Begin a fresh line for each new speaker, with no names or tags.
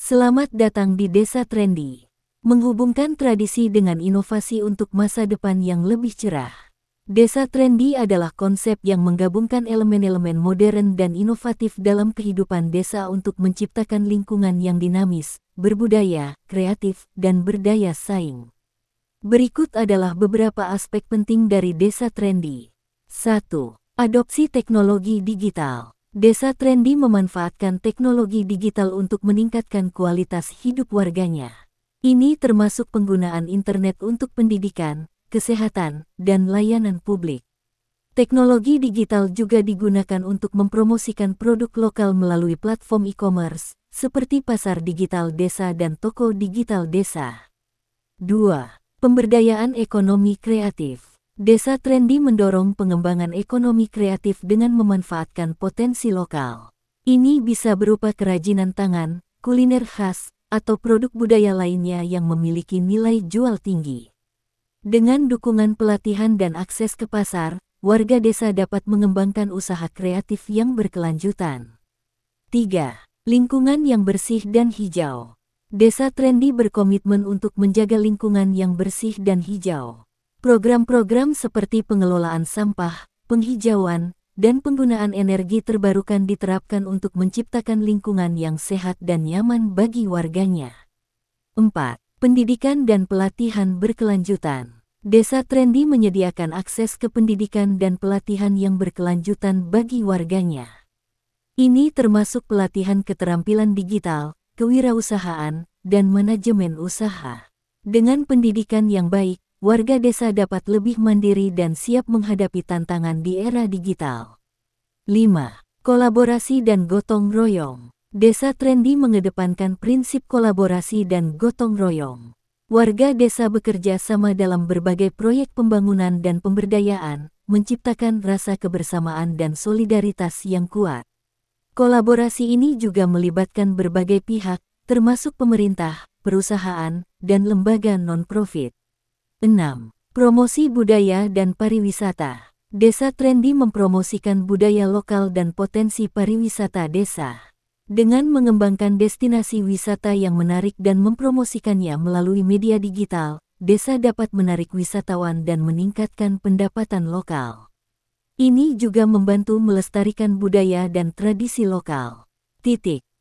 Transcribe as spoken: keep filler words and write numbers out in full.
Selamat datang di Desa Trendy, menghubungkan tradisi dengan inovasi untuk masa depan yang lebih cerah. Desa Trendy adalah konsep yang menggabungkan elemen-elemen modern dan inovatif dalam kehidupan desa untuk menciptakan lingkungan yang dinamis, berbudaya, kreatif, dan berdaya saing. Berikut adalah beberapa aspek penting dari Desa Trendy. satu. Adopsi teknologi digital. Desa Trendy memanfaatkan teknologi digital untuk meningkatkan kualitas hidup warganya. Ini termasuk penggunaan internet untuk pendidikan, kesehatan, dan layanan publik. Teknologi digital juga digunakan untuk mempromosikan produk lokal melalui platform e-commerce, seperti pasar digital desa dan toko digital desa. dua. Pemberdayaan ekonomi kreatif. Desa Trendy mendorong pengembangan ekonomi kreatif dengan memanfaatkan potensi lokal. Ini bisa berupa kerajinan tangan, kuliner khas, atau produk budaya lainnya yang memiliki nilai jual tinggi. Dengan dukungan pelatihan dan akses ke pasar, warga desa dapat mengembangkan usaha kreatif yang berkelanjutan. tiga. Lingkungan yang bersih dan hijau. Desa Trendy berkomitmen untuk menjaga lingkungan yang bersih dan hijau. Program-program seperti pengelolaan sampah, penghijauan, dan penggunaan energi terbarukan diterapkan untuk menciptakan lingkungan yang sehat dan nyaman bagi warganya. empat. Pendidikan dan pelatihan berkelanjutan. Desa Trendy menyediakan akses ke pendidikan dan pelatihan yang berkelanjutan bagi warganya. Ini termasuk pelatihan keterampilan digital, kewirausahaan, dan manajemen usaha. Dengan pendidikan yang baik, warga desa dapat lebih mandiri dan siap menghadapi tantangan di era digital. lima. Kolaborasi dan gotong royong. Desa Trendy mengedepankan prinsip kolaborasi dan gotong royong. Warga desa bekerja sama dalam berbagai proyek pembangunan dan pemberdayaan, menciptakan rasa kebersamaan dan solidaritas yang kuat. Kolaborasi ini juga melibatkan berbagai pihak, termasuk pemerintah, perusahaan, dan lembaga non-profit. enam. Promosi budaya dan pariwisata. Desa Trendy mempromosikan budaya lokal dan potensi pariwisata desa. Dengan mengembangkan destinasi wisata yang menarik dan mempromosikannya melalui media digital, desa dapat menarik wisatawan dan meningkatkan pendapatan lokal. Ini juga membantu melestarikan budaya dan tradisi lokal. Titik.